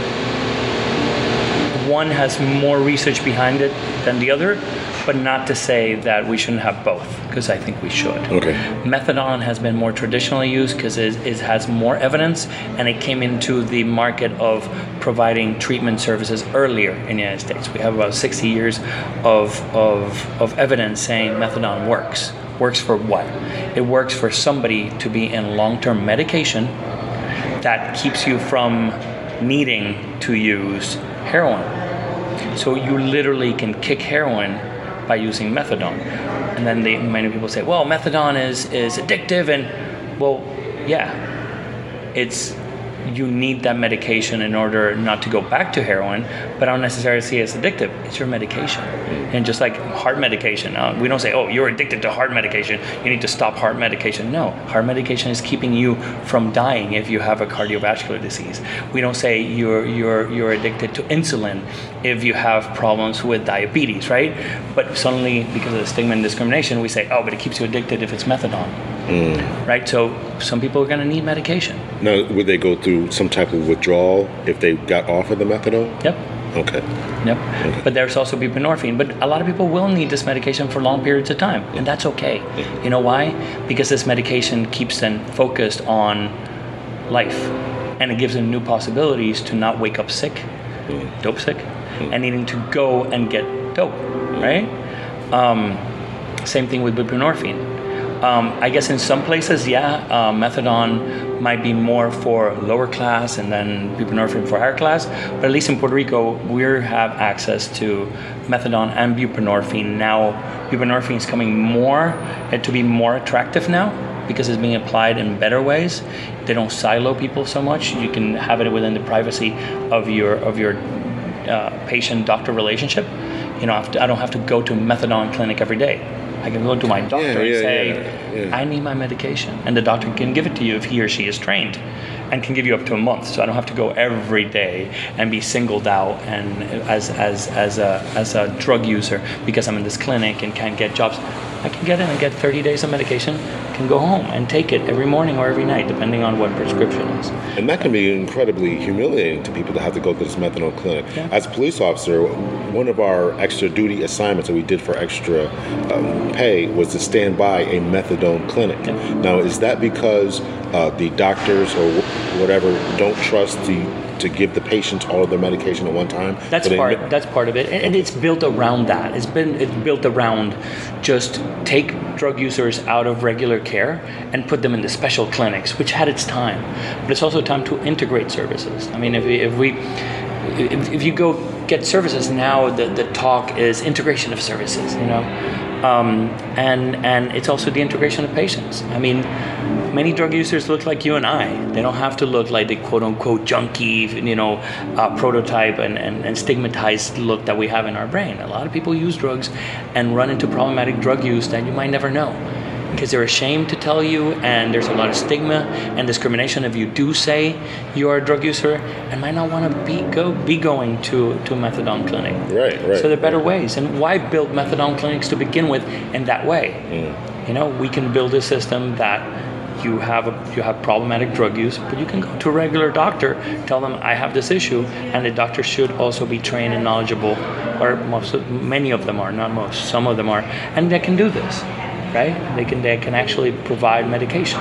[SPEAKER 2] one has more research behind it than the other, but not to say that we shouldn't have both, because I think we should.
[SPEAKER 3] Okay.
[SPEAKER 2] Methadone has been more traditionally used because it, it has more evidence, and it came into the market of providing treatment services earlier in the United States. We have about sixty years of, of, of evidence saying methadone works. Works for what? It works for somebody to be in long-term medication that keeps you from needing to use heroin. So you literally can kick heroin by using methadone. And then they, many people say, well, methadone is, is addictive, and well, yeah, it's you need that medication in order not to go back to heroin, but I don't necessarily see it as addictive. It's your medication. And just like heart medication, uh, we don't say, oh, you're addicted to heart medication, you need to stop heart medication. No, heart medication is keeping you from dying if you have a cardiovascular disease. We don't say you're you're you're addicted to insulin if you have problems with diabetes, right? But suddenly, because of the stigma and discrimination, we say, oh, but it keeps you addicted if it's methadone. Mm. Right? So some people are going to need medication.
[SPEAKER 3] Now, would they go through some type of withdrawal if they got off of the methadone?
[SPEAKER 2] Yep.
[SPEAKER 3] Okay.
[SPEAKER 2] Yep.
[SPEAKER 3] Okay.
[SPEAKER 2] But there's also buprenorphine. But a lot of people will need this medication for long periods of time, and that's okay.
[SPEAKER 3] Yeah.
[SPEAKER 2] You know why? Because this medication keeps them focused on life, and it gives them new possibilities to not wake up sick, mm. dope sick, mm. and needing to go and get dope, mm. right? Um, same thing with buprenorphine. Um, I guess in some places, yeah, uh, methadone might be more for lower class and then buprenorphine for higher class. But at least in Puerto Rico, we have access to methadone and buprenorphine. Now, buprenorphine is coming more uh, to be more attractive now because it's being applied in better ways. They don't silo people so much. You can have it within the privacy of your of your uh, patient-doctor relationship. You know, I don't have to go to a methadone clinic every day. I can go to my doctor
[SPEAKER 3] yeah, yeah,
[SPEAKER 2] and say,
[SPEAKER 3] yeah, yeah.
[SPEAKER 2] I need my medication. And the doctor can give it to you if he or she is trained and can give you up to a month. So I don't have to go every day and be singled out and as as as a as a drug user because I'm in this clinic and can't get jobs. I can get in and get thirty days of medication, can go home and take it every morning or every night, depending on what prescription is.
[SPEAKER 3] And that can be incredibly humiliating to people to have to go to this methadone clinic.
[SPEAKER 2] Yeah.
[SPEAKER 3] As a police officer, one of our extra duty assignments that we did for extra um, pay was to stand by a methadone clinic.
[SPEAKER 2] Yeah.
[SPEAKER 3] Now, is that because uh, the doctors or whatever don't trust the to give the patients all of their medication at one time?
[SPEAKER 2] That's
[SPEAKER 3] so
[SPEAKER 2] part.
[SPEAKER 3] Ma-
[SPEAKER 2] that's part of it, and, and it's built around that. It's been it's built around just take drug users out of regular care and put them into special clinics, which had its time, but it's also time to integrate services. I mean, if we, if we if, if you go get services now, the the talk is integration of services. You know. Um, and and it's also the integration of patients. I mean, many drug users look like you and I. They don't have to look like the quote-unquote junkie, you know, uh, prototype and, and, and stigmatized look that we have in our brain. A lot of people use drugs and run into problematic drug use that you might never know because they're ashamed to tell you, and there's a lot of stigma and discrimination if you do say you are a drug user and might not want to be go be going to, to a methadone clinic.
[SPEAKER 3] Right, right.
[SPEAKER 2] So there are better ways. And why build methadone clinics to begin with in that way?
[SPEAKER 3] Mm.
[SPEAKER 2] You know, we can build a system that you have a, you have problematic drug use, but you can go to a regular doctor, tell them I have this issue, and the doctor should also be trained and knowledgeable, or most of, many of them are, not most, some of them are, and they can do this. Right? They can they can actually provide medication.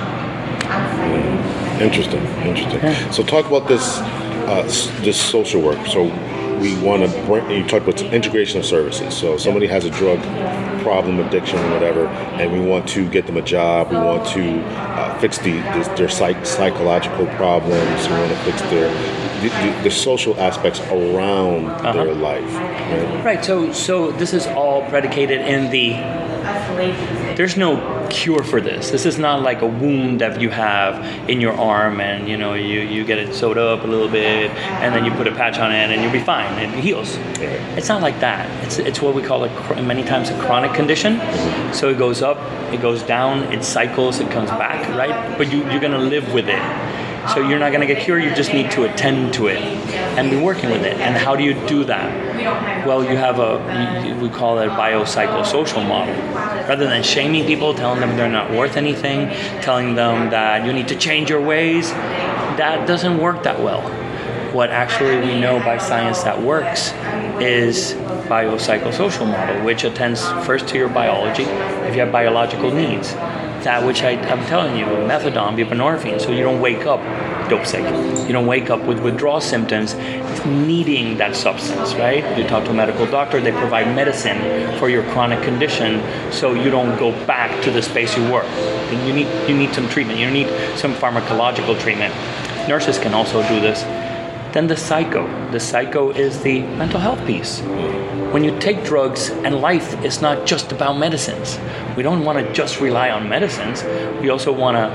[SPEAKER 3] Mm. Interesting, interesting.
[SPEAKER 2] Yeah.
[SPEAKER 3] So talk about this uh, this social work. So we want to bring. You talk about integration of services. So somebody has a drug problem, addiction, or whatever, and we want to get them a job. We want to uh, fix the, the their psych, psychological problems. We want to fix their the, the, the social aspects around uh-huh. their life. Right?
[SPEAKER 2] Right. So so this is all predicated in the. There's no cure for this. This is not like a wound that you have in your arm and, you know, you, you get it sewed up a little bit and then you put a patch on it and you'll be fine. It heals. It's not like that. It's it's what we call a, many times a chronic condition. So it goes up, it goes down, it cycles, it comes back, right? But you, you're going to live with it. So you're not going to get cured. You just need to attend to it and be working with it. And how do you do that? Well, you have a, we call it a biopsychosocial model. Rather than shaming people, telling them they're not worth anything, telling them that you need to change your ways, that doesn't work that well. What actually we know by science that works is biopsychosocial model, which attends first to your biology, if you have biological needs. That which I, I'm telling you, methadone, buprenorphine, so you don't wake up dope sick. You don't wake up with withdrawal symptoms needing that substance, right? You talk to a medical doctor, they provide medicine for your chronic condition so you don't go back to the space you were. And you need you need some treatment, you need some pharmacological treatment. Nurses can also do this. Then the psycho. The psycho is the mental health piece. When you take drugs, and life is not just about medicines. We don't want to just rely on medicines. We also want to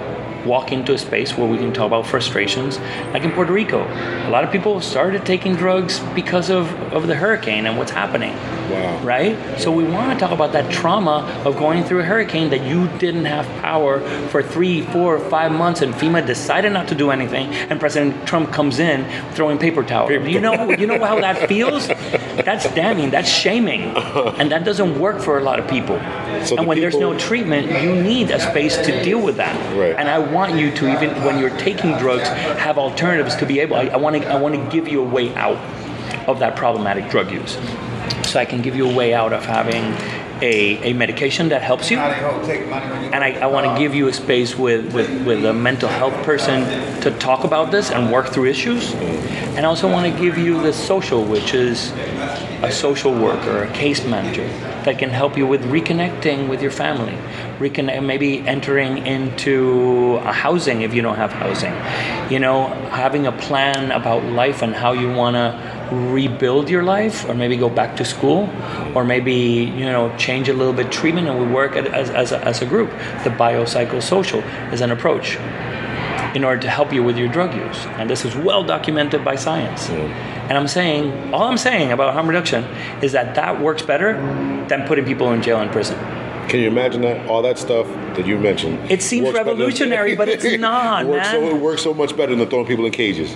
[SPEAKER 2] walk into a space where we can talk about frustrations. Like in Puerto Rico, a lot of people started taking drugs because of, of the hurricane and what's happening.
[SPEAKER 3] Wow.
[SPEAKER 2] Right? So we want to talk about that trauma of going through a hurricane that you didn't have power for three, four, five months, and FEMA decided not to do anything, and President Trump comes in throwing paper towels. Paper. You know, you know how that feels? That's damning. That's shaming, and that doesn't work for a lot of people.
[SPEAKER 3] So
[SPEAKER 2] and
[SPEAKER 3] the
[SPEAKER 2] when
[SPEAKER 3] people,
[SPEAKER 2] there's no treatment, you need a space to deal with that.
[SPEAKER 3] Right.
[SPEAKER 2] And I want you to, even when you're taking drugs, have alternatives to be able. I, I want to. I want to give you a way out of that problematic drug use. So I can give you a way out of having a, a medication that helps you. And I, I want to give you a space with, with, with a mental health person to talk about this and work through issues. And I also want to give you the social, which is a social worker, a case manager that can help you with reconnecting with your family, reconnect, maybe entering into a housing if you don't have housing. You know, having a plan about life and how you want to rebuild your life, or maybe go back to school, or maybe, you know, change a little bit treatment, and we work at, as, as, a, as a group. The biopsychosocial is an approach in order to help you with your drug use. And this is well documented by science. Mm. And I'm saying, all I'm saying about harm reduction is that that works better than putting people in jail and prison.
[SPEAKER 3] Can you imagine that? All that stuff that you mentioned.
[SPEAKER 2] It seems revolutionary, but it's not,
[SPEAKER 3] it works
[SPEAKER 2] man.
[SPEAKER 3] So, it works so much better than throwing people in cages.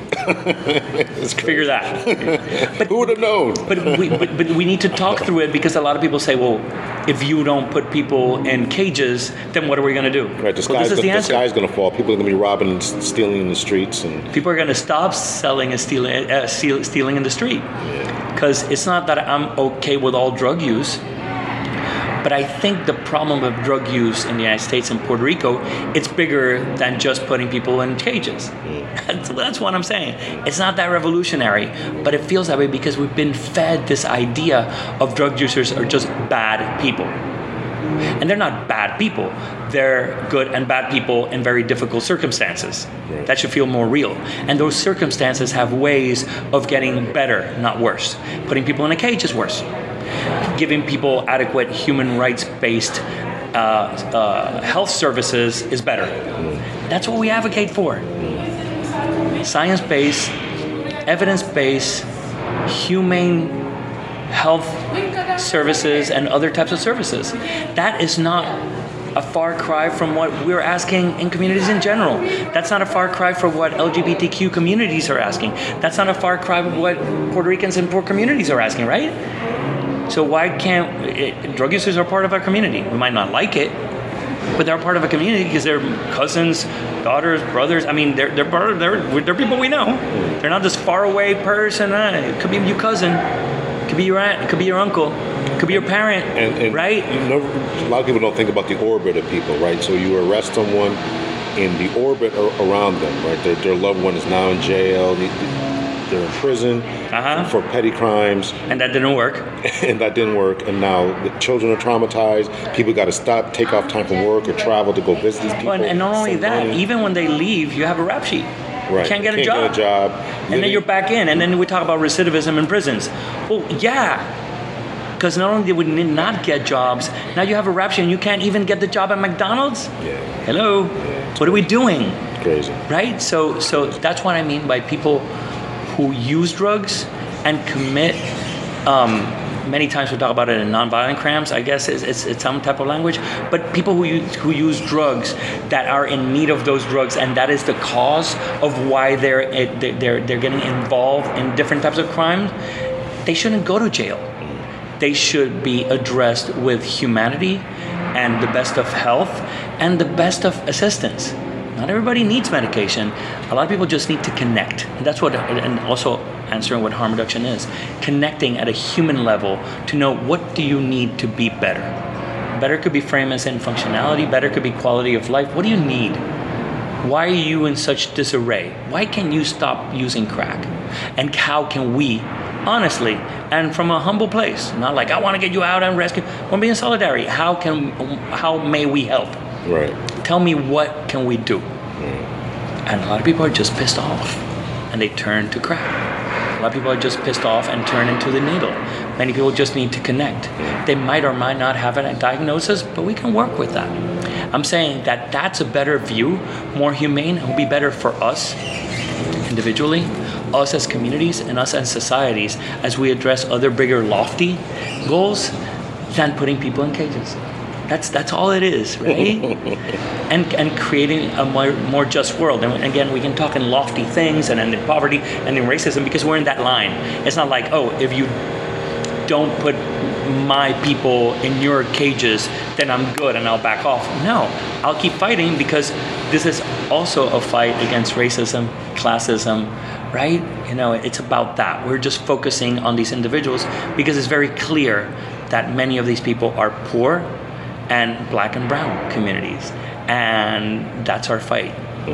[SPEAKER 2] Figure that.
[SPEAKER 3] But, who would have known?
[SPEAKER 2] But we, but, but we need to talk through it, because a lot of people say, well, if you don't put people in cages, then what are we going to do?
[SPEAKER 3] Right, the
[SPEAKER 2] well,
[SPEAKER 3] sky's,
[SPEAKER 2] this is
[SPEAKER 3] the,
[SPEAKER 2] the,
[SPEAKER 3] the sky's going to fall. People are going to be robbing and stealing in the streets. And
[SPEAKER 2] people are going to stop selling and stealing, uh, steal, stealing in the street. Because yeah. It's not that I'm okay with all drug use. But I think the problem of drug use in the United States and Puerto Rico, it's bigger than just putting people in cages. Mm. That's, that's what I'm saying. It's not that revolutionary, but it feels that way because we've been fed this idea of drug users are just bad people. And they're not bad people. They're good and bad people in very difficult circumstances. Right. That should feel more real. And those circumstances have ways of getting better, not worse. Putting people in a cage is worse. Giving people adequate human rights-based uh, uh, health services is better. That's what we advocate for. Science-based, evidence-based, humane health services and other types of services. That is not a far cry from what we're asking in communities in general. That's not a far cry for what L G B T Q communities are asking. That's not a far cry from what Puerto Ricans and poor communities are asking, right? So why can't it, drug users are part of our community? We might not like it, but they're part of a community because they're cousins, daughters, brothers. I mean, they're they're part of they're they're people we know. They're not this far away person. Uh, it could be your cousin, it could be your aunt, it could be your uncle, it could be your parent,
[SPEAKER 3] and, and
[SPEAKER 2] right?
[SPEAKER 3] You know, a lot of people don't think about the orbit of people, right? So you arrest someone in the orbit around them, right? Their, their loved one is now in jail. They're in prison uh-huh. for petty crimes.
[SPEAKER 2] And that didn't work.
[SPEAKER 3] And that didn't work. And now the children are traumatized. People got to stop, take off time from work or travel to go visit these people.
[SPEAKER 2] Well, and, and not only that, money. Even when they leave, you have a rap sheet.
[SPEAKER 3] Right.
[SPEAKER 2] You can't get
[SPEAKER 3] can't
[SPEAKER 2] a job.
[SPEAKER 3] Get a job.
[SPEAKER 2] And then, then you're back in. And then we talk about recidivism in prisons. Well, yeah. Because not only did we not get jobs, now you have a rap sheet and you can't even get the job at McDonald's?
[SPEAKER 3] Yeah.
[SPEAKER 2] Hello? Yeah. What are we doing?
[SPEAKER 3] Crazy.
[SPEAKER 2] Right? So, so that's what I mean by people who use drugs and commit, um, many times we talk about it in nonviolent crimes, I guess it's, it's, it's some type of language, but people who use, who use drugs that are in need of those drugs, and that is the cause of why they're, they're, they're getting involved in different types of crimes, they shouldn't go to jail. They should be addressed with humanity and the best of health and the best of assistance. Not everybody needs medication. A lot of people just need to connect. And that's what, and also answering what harm reduction is. Connecting at a human level to know what do you need to be better. Better could be framed as in functionality. Better could be quality of life. What do you need? Why are you in such disarray? Why can you stop using crack? And how can we, honestly, and from a humble place, not like I want to get you out and rescue, I want to be in solidarity. How can, how may we help?
[SPEAKER 3] Right.
[SPEAKER 2] Tell me, what can we do? Mm. And a lot of people are just pissed off and they turn to crack. A lot of people are just pissed off and turn into the needle. Many people just need to connect. They might or might not have a diagnosis, but we can work with that. I'm saying that that's a better view, more humane, and will be better for us individually, us as communities, and us as societies as we address other bigger, lofty goals than putting people in cages. That's that's all it is, right? and and creating a more, more just world. And again, we can talk in lofty things and ending poverty and in racism because we're in that line. It's not like, oh, if you don't put my people in your cages, then I'm good and I'll back off. No, I'll keep fighting because this is also a fight against racism, classism, right? You know, it's about that. We're just focusing on these individuals because it's very clear that many of these people are poor and black and brown communities. And that's our fight.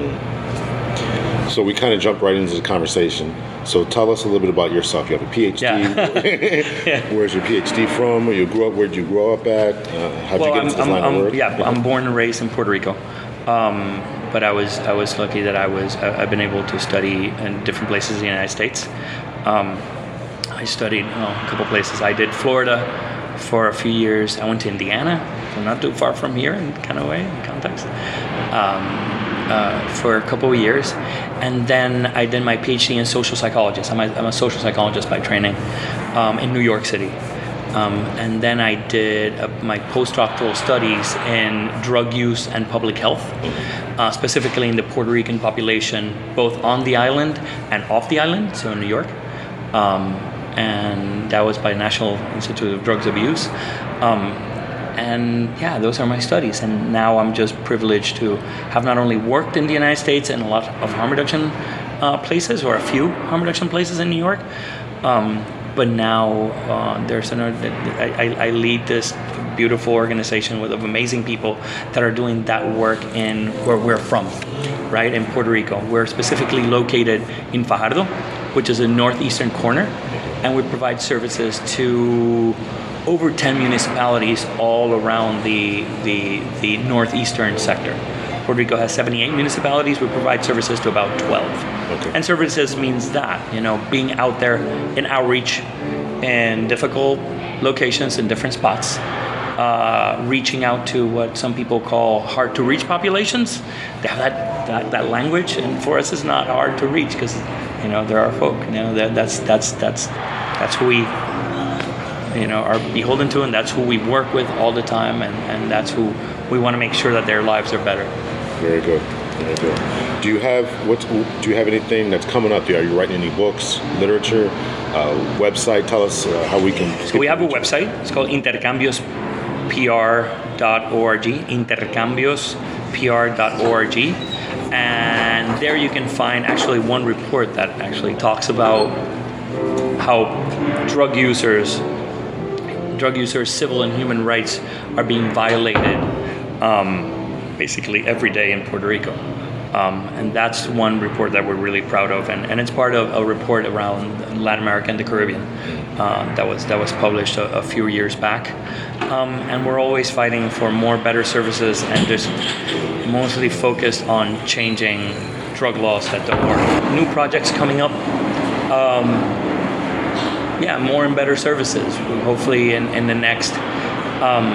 [SPEAKER 3] Mm. So we kind of jumped right into the conversation. So tell us a little bit about yourself. You have a P H D.
[SPEAKER 2] Yeah. Yeah.
[SPEAKER 3] Where's your P H D from? Where you grew up? Where did you grow up at? Uh, how'd
[SPEAKER 2] well,
[SPEAKER 3] you get
[SPEAKER 2] I'm,
[SPEAKER 3] into this
[SPEAKER 2] I'm,
[SPEAKER 3] line
[SPEAKER 2] I'm,
[SPEAKER 3] of work?
[SPEAKER 2] Yeah, I'm born and raised in Puerto Rico. Um, but I was I was lucky that I was I've been able to study in different places in the United States. Um, I studied oh, a couple places. I did Florida for a few years. I went to Indiana, so not too far from here in kind of way, in context, um, uh, for a couple of years. And then I did my P H D in social psychologist. I'm a, I'm a social psychologist by training um, in New York City. Um, and then I did uh, my postdoctoral studies in drug use and public health, uh, specifically in the Puerto Rican population, both on the island and off the island, so in New York. Um, and that was by National Institute of Drugs Abuse. Um, and yeah, those are my studies. And now I'm just privileged to have not only worked in the United States in a lot of harm reduction uh, places, or a few harm reduction places in New York, um, but now uh, there's an, I, I lead this beautiful organization with of amazing people that are doing that work in where we're from, right, in Puerto Rico. We're specifically located in Fajardo, which is a northeastern corner, and we provide services to over ten municipalities all around the the, the northeastern sector. Puerto Rico has seventy-eight municipalities. We provide services to about twelve. Okay. And services means that, you know, being out there in outreach in difficult locations in different spots, uh, reaching out to what some people call hard to reach populations. They have that, that, that language, and for us it's not hard to reach because, you know, there are folk. You know, that, that's that's that's that's who we, you know, are beholden to, and that's who we work with all the time, and, and that's who we want to make sure that their lives are better.
[SPEAKER 3] Very good. Very good. Do you have what's do you have anything that's coming up? Are you writing any books, literature, uh, website? Tell us uh, how we can.
[SPEAKER 2] So we have a website. It's called intercambios p r dot org. intercambios p r dot org. And there you can find actually one report that actually talks about how drug users, drug users' civil and human rights are being violated um, basically every day in Puerto Rico. Um, and that's one report that we're really proud of, and, and it's part of a report around Latin America and the Caribbean uh, that was that was published a, a few years back. Um, and we're always fighting for more, better services, and just mostly focused on changing drug laws that don't work. New projects coming up. Um, yeah, more and better services. Hopefully, in, in the next um,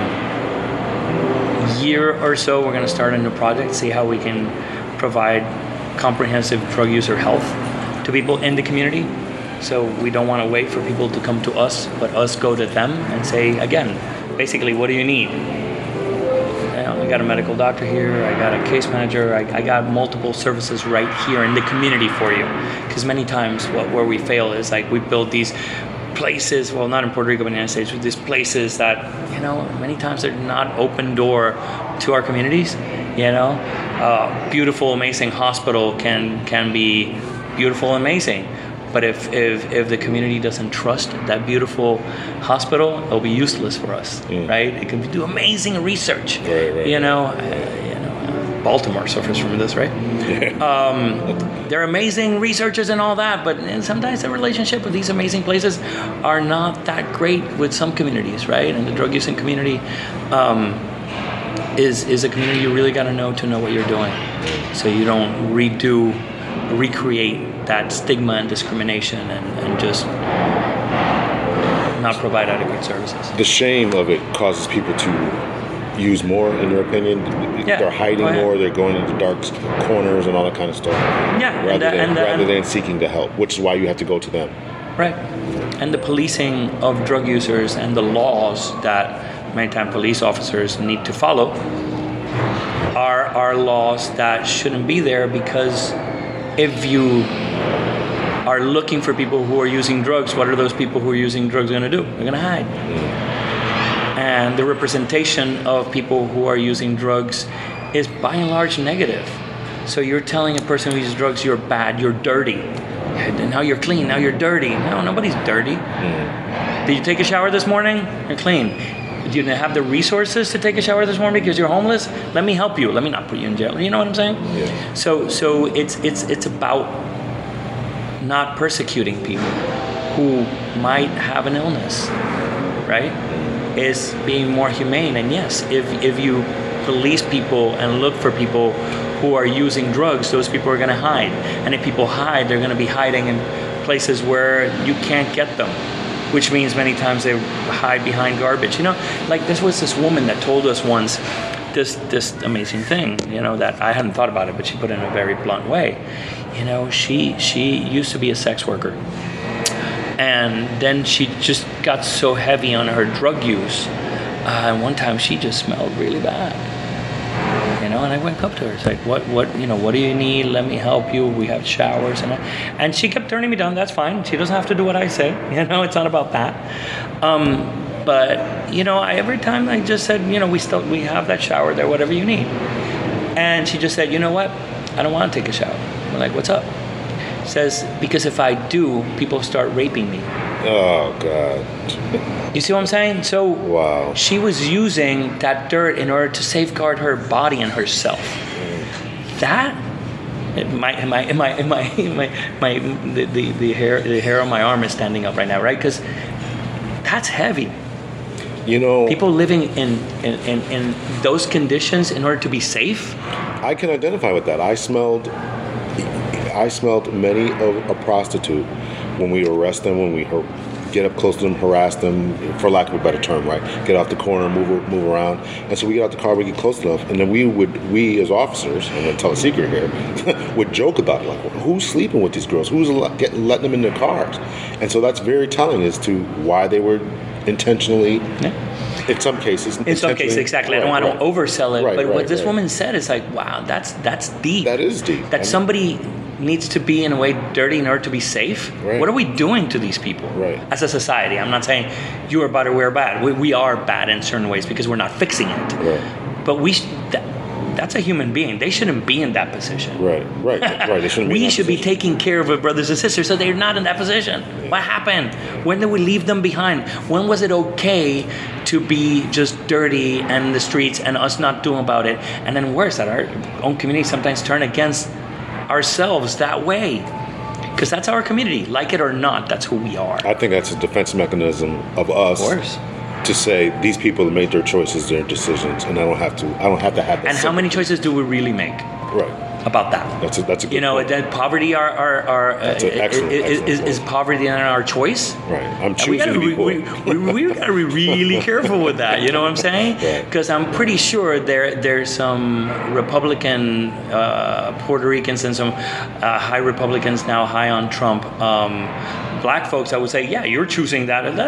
[SPEAKER 2] year or so, we're going to start a new project, see how we can provide comprehensive drug user health to people in the community. So we don't want to wait for people to come to us, but us go to them and say, again, basically, what do you need? You know, I got a medical doctor here, I got a case manager, I, I got multiple services right here in the community for you. Because many times what, where we fail is like we build these places, well, not in Puerto Rico, but in the United States, with these places that, you know, many times they're not open door to our communities, you know. Uh, beautiful, amazing hospital can can be beautiful, amazing. But if, if if the community doesn't trust that beautiful hospital, it'll be useless for us, mm. right? It can do amazing research,
[SPEAKER 3] right, right,
[SPEAKER 2] you know. Uh, you know, uh, Baltimore suffers from this, right? Yeah. Um, they're amazing researchers and all that, but sometimes the relationship with these amazing places are not that great with some communities, right? And the drug using community um, is is a community you really got to know to know what you're doing, so you don't redo, recreate that stigma and discrimination and, and just not provide adequate services.
[SPEAKER 3] The shame of it causes people to use more, in your opinion.
[SPEAKER 2] Yeah.
[SPEAKER 3] They're hiding
[SPEAKER 2] Oh, yeah.
[SPEAKER 3] more. They're going into dark corners and all that kind of stuff.
[SPEAKER 2] Yeah,
[SPEAKER 3] Rather
[SPEAKER 2] and, uh,
[SPEAKER 3] than
[SPEAKER 2] and, uh,
[SPEAKER 3] rather
[SPEAKER 2] and-
[SPEAKER 3] than seeking the help, which is why you have to go to them.
[SPEAKER 2] Right. And the policing of drug users and the laws that many times police officers need to follow are, are laws that shouldn't be there, because if you are looking for people who are using drugs, what are those people who are using drugs going to do? They're going to hide. And the representation of people who are using drugs is by and large negative. So you're telling a person who uses drugs, you're bad, you're dirty. And now you're clean, now you're dirty. No, nobody's dirty.
[SPEAKER 3] Mm.
[SPEAKER 2] Did you take a shower this morning? You're clean. Do you have the resources to take a shower this morning because you're homeless? Let me help you. Let me not put you in jail. You know what I'm saying?
[SPEAKER 3] Yeah.
[SPEAKER 2] So so it's it's it's about not persecuting people who might have an illness, right? Is being more humane. And yes, if if you police people and look for people who are using drugs, those people are going to hide. And if people hide, they're going to be hiding in places where you can't get them, which means many times they hide behind garbage. You know, like there was this woman that told us once this this amazing thing, you know, that I hadn't thought about it, but she put it in a very blunt way. You know, she she used to be a sex worker. And then she just got so heavy on her drug use. Uh, and one time she just smelled really bad. You know, and I went up to her. It's like, what, what, you know, what do you need? Let me help you. We have showers, and I, and she kept turning me down. That's fine. She doesn't have to do what I say. You know, it's not about that. Um, but you know, I, every time I just said, you know, we still we have that shower there. Whatever you need. And she just said, you know what? I don't want to take a shower. I'm like, what's up? Says, because if I do, people start raping me.
[SPEAKER 3] Oh, God.
[SPEAKER 2] You see what I'm saying? So
[SPEAKER 3] Wow.
[SPEAKER 2] she was using that dirt in order to safeguard her body and herself. That, my my my my my, my the, the, the hair the hair on my arm is standing up right now, right? Because that's heavy.
[SPEAKER 3] You know,
[SPEAKER 2] People living in, in, in, in those conditions in order to be safe.
[SPEAKER 3] I can identify with that. I smelled, I smelled many of a prostitute when we arrest them, when we har- get up close to them, harass them, for lack of a better term, right? Get off the corner, move move around, and so we get out the car, we get close enough, and then we would, we as officers, I'm going to tell a secret here, would joke about it, like, who's sleeping with these girls? Who's let, get, letting them in their cars? And so that's very telling as to why they were intentionally.
[SPEAKER 2] Yeah.
[SPEAKER 3] In some cases.
[SPEAKER 2] In some cases, exactly. I don't
[SPEAKER 3] Right,
[SPEAKER 2] want to
[SPEAKER 3] right.
[SPEAKER 2] oversell it,
[SPEAKER 3] Right,
[SPEAKER 2] but
[SPEAKER 3] right,
[SPEAKER 2] what this
[SPEAKER 3] right.
[SPEAKER 2] woman said is like, wow, that's that's deep.
[SPEAKER 3] That is deep.
[SPEAKER 2] That
[SPEAKER 3] I mean-
[SPEAKER 2] somebody needs to be in a way dirty in order to be safe.
[SPEAKER 3] Right.
[SPEAKER 2] What are we doing to these people?
[SPEAKER 3] Right.
[SPEAKER 2] As a society, I'm not saying you are bad or we're bad. We, we are bad in certain ways because we're not fixing it.
[SPEAKER 3] Right.
[SPEAKER 2] But we, sh- that, that's a human being. They shouldn't be in that position.
[SPEAKER 3] Right, right, right. They shouldn't be in
[SPEAKER 2] We
[SPEAKER 3] that
[SPEAKER 2] should be
[SPEAKER 3] position.
[SPEAKER 2] taking care of our brothers and sisters so they're not in that position. What happened? When did we leave them behind? When was it okay to be just dirty and in the streets and us not doing about it? And then worse, that our own community sometimes turn against ourselves that way. Because that's our community. Like it or not, that's who we are.
[SPEAKER 3] I think that's a defense mechanism of us.
[SPEAKER 2] Of course.
[SPEAKER 3] To say these people made their choices, their decisions, and I don't have to. I don't have to have that.
[SPEAKER 2] And how many choices do we really make
[SPEAKER 3] Right.
[SPEAKER 2] about that?
[SPEAKER 3] That's a that's a good
[SPEAKER 2] You know,
[SPEAKER 3] point.
[SPEAKER 2] that poverty are, are, are uh,
[SPEAKER 3] That's an excellent-
[SPEAKER 2] is,
[SPEAKER 3] excellent
[SPEAKER 2] is, is
[SPEAKER 3] point.
[SPEAKER 2] poverty then our choice?
[SPEAKER 3] Right. I'm
[SPEAKER 2] And we
[SPEAKER 3] choosing
[SPEAKER 2] gotta
[SPEAKER 3] to be
[SPEAKER 2] be, we,
[SPEAKER 3] poor.
[SPEAKER 2] we, we gotta be really careful with that. You know what I'm saying?
[SPEAKER 3] Right.
[SPEAKER 2] Because I'm pretty sure there there's some Republican uh, Puerto Ricans and some uh, high Republicans now high on Trump. Um, black folks, I would say, yeah, you're choosing that.
[SPEAKER 3] I'm-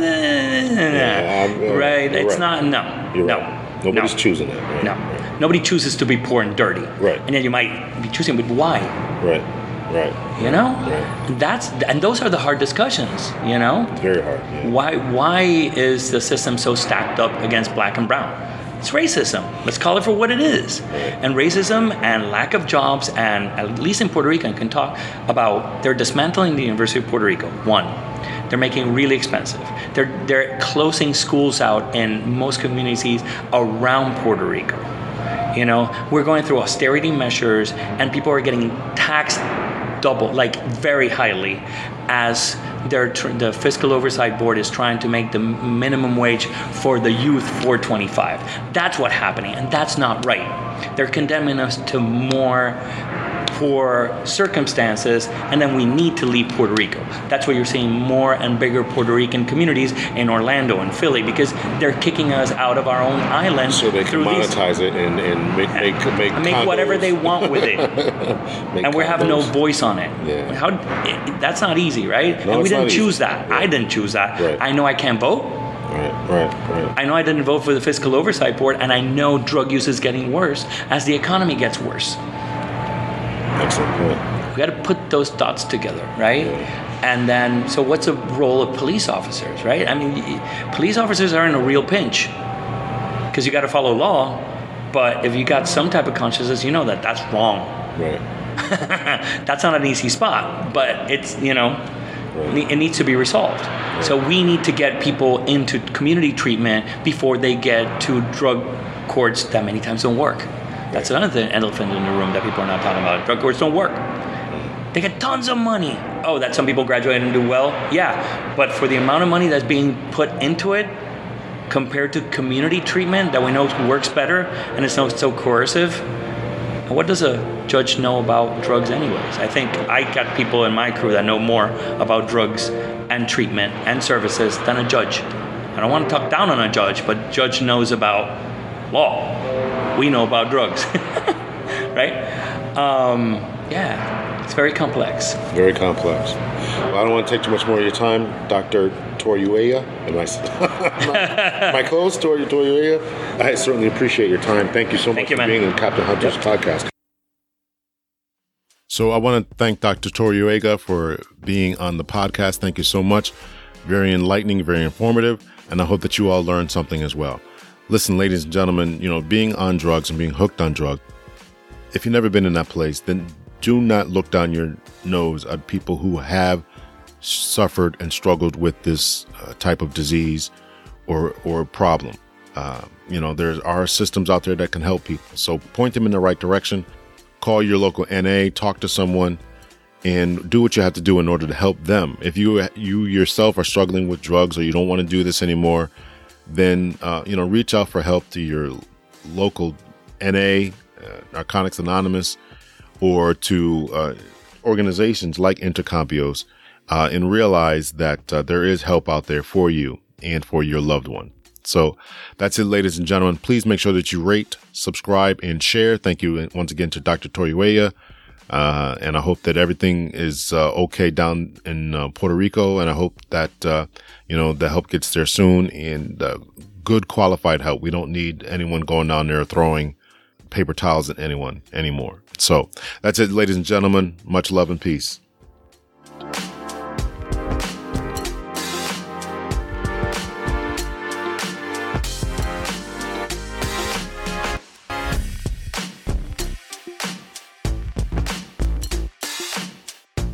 [SPEAKER 3] uh,
[SPEAKER 2] right?
[SPEAKER 3] you're
[SPEAKER 2] It's
[SPEAKER 3] right.
[SPEAKER 2] not. No.
[SPEAKER 3] You're
[SPEAKER 2] no.
[SPEAKER 3] right. Nobody's
[SPEAKER 2] no.
[SPEAKER 3] choosing that. Right?
[SPEAKER 2] No.
[SPEAKER 3] Right.
[SPEAKER 2] Nobody chooses to be poor and dirty.
[SPEAKER 3] Right.
[SPEAKER 2] And then you might be choosing, but why?
[SPEAKER 3] Right. Right.
[SPEAKER 2] You know?
[SPEAKER 3] Right.
[SPEAKER 2] That's and those are the hard discussions. You know?
[SPEAKER 3] It's very hard. Yeah.
[SPEAKER 2] Why why is the system so stacked up against black and brown? It's racism. Let's call it for what it is. And racism and lack of jobs, and at least in Puerto Rico, can talk about they're dismantling the University of Puerto Rico. One, they're making it really expensive. They're they're closing schools out in most communities around Puerto Rico. You know, we're going through austerity measures, and people are getting taxed double, like very highly, as their tr- the fiscal oversight board is trying to make the minimum wage for the youth four twenty-five. That's what's happening, and that's not right. They're condemning us to more poor circumstances, and then we need to leave Puerto Rico. That's why you're seeing more and bigger Puerto Rican communities in Orlando and Philly, because they're kicking us out of our own island.
[SPEAKER 3] So they can monetize
[SPEAKER 2] these,
[SPEAKER 3] it and, and make make make,
[SPEAKER 2] and make whatever they want with it, and we have no voice on it.
[SPEAKER 3] Yeah.
[SPEAKER 2] How? It, that's not easy, right?
[SPEAKER 3] No,
[SPEAKER 2] and we
[SPEAKER 3] it's
[SPEAKER 2] didn't
[SPEAKER 3] not
[SPEAKER 2] choose
[SPEAKER 3] easy.
[SPEAKER 2] that.
[SPEAKER 3] Yeah.
[SPEAKER 2] I didn't choose that.
[SPEAKER 3] Right.
[SPEAKER 2] I know I can't vote.
[SPEAKER 3] Right, right, right.
[SPEAKER 2] I know I didn't vote for the Fiscal Oversight Board, and I know drug use is getting worse as the economy gets worse.
[SPEAKER 3] Excellent point.
[SPEAKER 2] We got to put those dots together, right?
[SPEAKER 3] Yeah.
[SPEAKER 2] And then, so what's the role of police officers, right? I mean, police officers are in a real pinch because you got to follow law, but if you got some type of consciousness, you know that that's wrong.
[SPEAKER 3] Right.
[SPEAKER 2] That's not an easy spot, but it's, you know,
[SPEAKER 3] Right.
[SPEAKER 2] it needs to be resolved.
[SPEAKER 3] Right.
[SPEAKER 2] So we need to get people into community treatment before they get to drug courts that many times don't work. That's another thing, elephant in the room that people are not talking about. Drug courts don't work. They get tons of money. Oh, that some people graduate and do well? Yeah, but for the amount of money that's being put into it, compared to community treatment that we know works better and it's not so coercive, what does a judge know about drugs anyways? I think I got people in my crew that know more about drugs and treatment and services than a judge. I don't want to talk down on a judge, but judge knows about law. We know about drugs, right? Um, yeah, it's very complex.
[SPEAKER 3] Very complex. Well, I don't want to take too much more of your time, Doctor Torruella. Am I, am I close, Tor- Torruella? I certainly appreciate your time. Thank you so
[SPEAKER 2] Thank
[SPEAKER 3] much
[SPEAKER 2] you,
[SPEAKER 3] for
[SPEAKER 2] man.
[SPEAKER 3] being in Captain Hunter's
[SPEAKER 2] Yep.
[SPEAKER 3] podcast.
[SPEAKER 1] So I want to thank Doctor Torruella for being on the podcast. Thank you so much. Very enlightening, very informative, and I hope that you all learned something as well. Listen, ladies and gentlemen, you know, being on drugs and being hooked on drugs, if you've never been in that place, then do not look down your nose at people who have suffered and struggled with this uh, type of disease or or problem. Uh, you know, there are systems out there that can help people. So point them in the right direction. Call your local N A, talk to someone, and do what you have to do in order to help them. If you you yourself are struggling with drugs or you don't want to do this anymore, then uh, you know, reach out for help to your local N A, uh, Narcotics Anonymous, or to uh, organizations like Intercambios, uh, and realize that uh, there is help out there for you and for your loved one. So that's it, ladies and gentlemen. Please make sure that you rate, subscribe, and share. Thank you once again to Doctor Torruella. Uh, and I hope that everything is uh, okay down in uh, Puerto Rico. And I hope that, uh, you know, the help gets there soon and uh, good qualified help. We don't need anyone going down there throwing paper towels at anyone anymore. So that's it, ladies and gentlemen. Much love and peace.